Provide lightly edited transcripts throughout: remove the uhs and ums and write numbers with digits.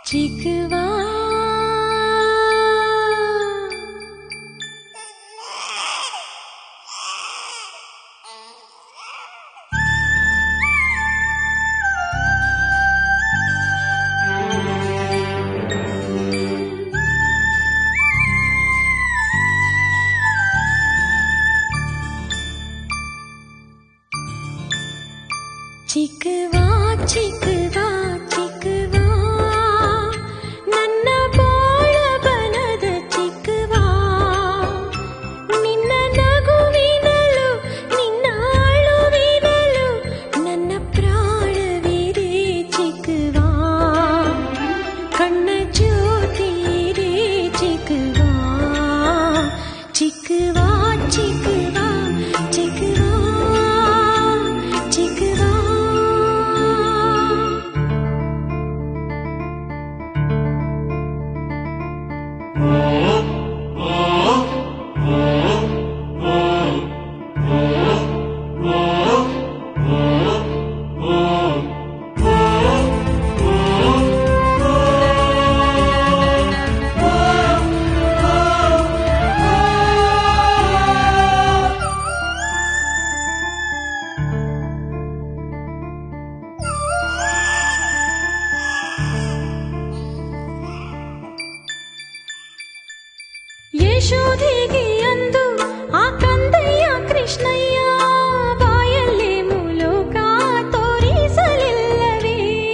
ಚಿಕ್ಕವಾ ಚಿಕ್ಕವಾ ಚಿಕ್ಕವಾ ಚಿಕ್ಕವಾ ನನ್ನ ಬಾಳ ಬನದ ಚಿಕ್ಕವಾ ನಿನ್ನ ನಗುವಿನಲು ನಿನ್ನ ಅಳುವಿನಲು ನನ್ನ ಪ್ರಾಣವಿದೆ ಚಿಕ್ಕವಾ ಕಣ್ಣ ಜ್ಯೋತಿಯಿದೆ ಚಿಕ್ಕವಾ ಚಿಕ್ಕವಾ ಚಿಕ್ಕವಾ ಚಿಕ್ಕವಾ ಚಿಕ್ಕವಾ ಯಶೋಧೆಗೆ ಅಂದು ಆ ಕಂದಯ್ಯ ಕೃಷ್ಣಯ್ಯ ಬಾಯಲ್ಲಿ ಮೂಲೋಕ ತೋರಿಸಲಿಲ್ಲವೇ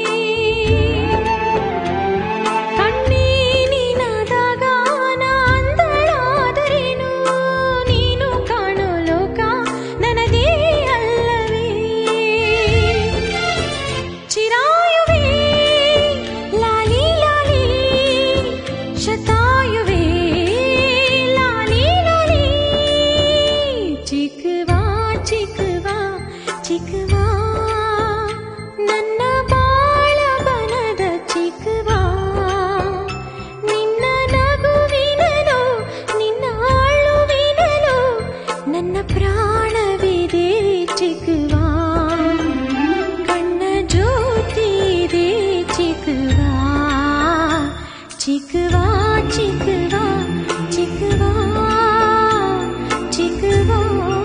ಕಣ್ಣೀನಿನಾದಾಗ ಅಂದಳಾದರೇನು ನೀನು ಕಾಣೋ ಲೋಕ ನನದೇ ಅಲ್ಲವೇ ಚಿರಾಯುವೆ ಲಾಲಿ ಲಾಲಿ ಶತಾಯುವೆ ಚಿಕ್ಕವಾ ಚಿಕ್ಕವಾ ಚಿಕ್ಕವಾ ನನ್ನ ಬಾಳ ಬನದ ಚಿಕ್ಕವಾ ನಿನ್ನ ನಗುವಿನಲು ನಿನ್ನ ಅಳುವಿನಲು ನನ್ನ ಪ್ರಾಣವಿದೆ ಚಿಕ್ಕವಾ ಕಣ್ಣ ಜ್ಯೋತಿಯಿದೆ ಚಿಕ್ಕವಾ ಚಿಕ್ಕವಾ ಚಿಕ್ಕವಾ ಚಿಕ್ಕವಾ ಚಿಕ್ಕವಾ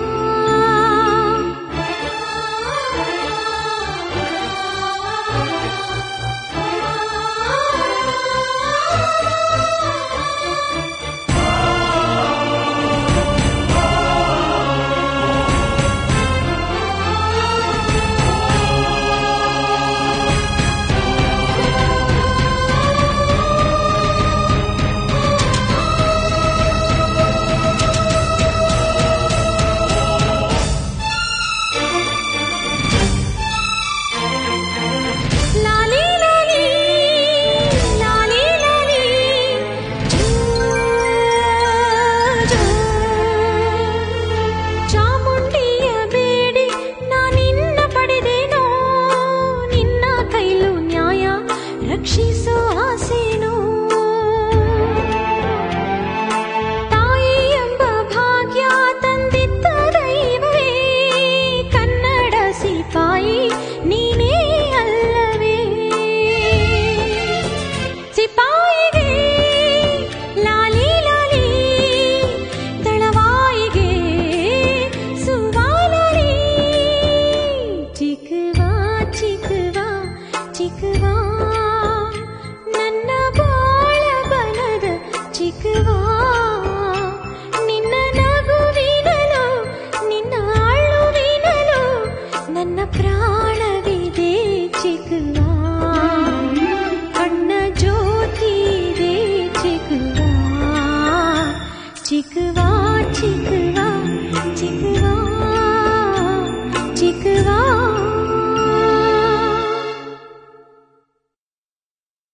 ರಕ್ಷಿಸೋ ಆಸೆನೋ ತಾಯಿ ಎಂಬ ಭಾಗ್ಯ ತಂದಿದ್ದ ದೈವವೇ ಕನ್ನಡ ಸಿಪಾಯಿ ನೀನೇ ಅಲ್ಲವೇ ಸಿಪಾಯಿಗೆ ಲಾಲಿ ಲಾಲಿ ದಳವಾಯಿಗೆ ಸುವಾಲಲಿ ಚಿಕ್ಕವಾ ಚಿಕ್ಕವಾ ಚಿಕ್ಕವಾ ನನ್ನ ಬಾಳ ಬನದ ಚಿಕ್ಕವಾ ನಿನ್ನ ನಗುವಿನಲು ನಿನ್ನ ಅಳುವಿನಲು ನನ್ನ ಪ್ರಾಣವಿದೆ ಚಿಕ್ಕವಾ ಕಣ್ಣ ಜ್ಯೋತಿಯಿದೆ ಚಿಕ್ಕವಾ ಚಿಕ್ಕವಾ ಚಿಕ್ಕವಾ